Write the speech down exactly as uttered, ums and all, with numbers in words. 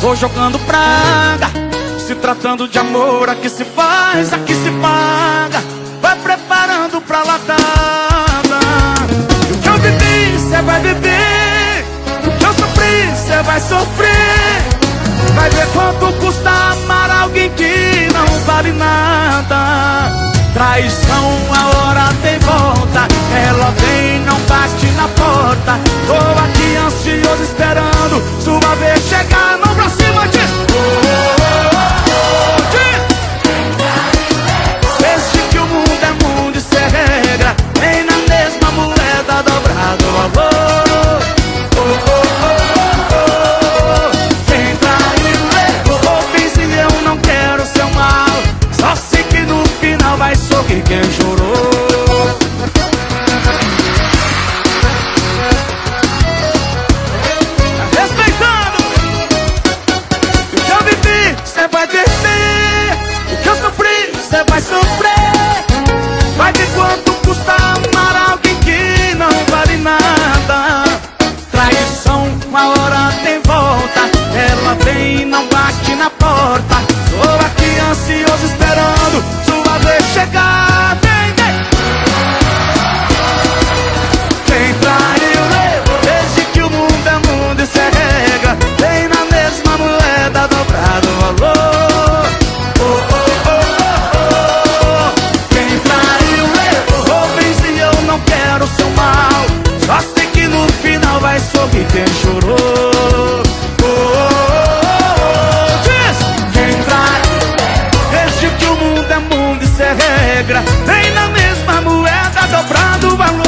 Vou jogando praga. Se tratando de amor, aqui se faz, aqui se paga. Vai preparando pra latada. O que eu vivi, cê vai viver. O que eu sofri, cê vai sofrer. Vai ver quanto custa amar alguém que não vale nada. Traição, a hora tem volta. Ela vem, não bate na porta. Tô aqui ansioso esperando sua vez chegar. Mão pra cima, diz oh, oh, oh, diz. Desde que o mundo é mundo, isso é regra. Nem na mesma moeda dobrado o valor. Oh, oh, oh, oh, oh. Quem traiu levou, fiz e eu não quero seu mal. Só sei que no final vai sorrir quem chorou. Respeitando o que eu vivi, cê vai viver. O que eu sofri, cê vai sofrer. Vai ver quanto custa amar alguém que não vale nada. Traição, uma hora tem volta. Ela vem e não bate na porta. Tô aqui ansioso esperando sua vez chegar. Vem, vem. Quem traiu levou. Desde que o mundo é mundo, isso é regra. Vem na mesma moeda dobrado o valor. Oh, oh, oh, oh, oh. Quem traiu levou. Vem se eu não quero seu mal. Só sei que no final vai sorrir quem chorou. Oh, oh, oh, oh. Diz. Quem traiu. Desde que o mundo é mundo, isso é regra. Vem na mesma moeda dobrado o valor.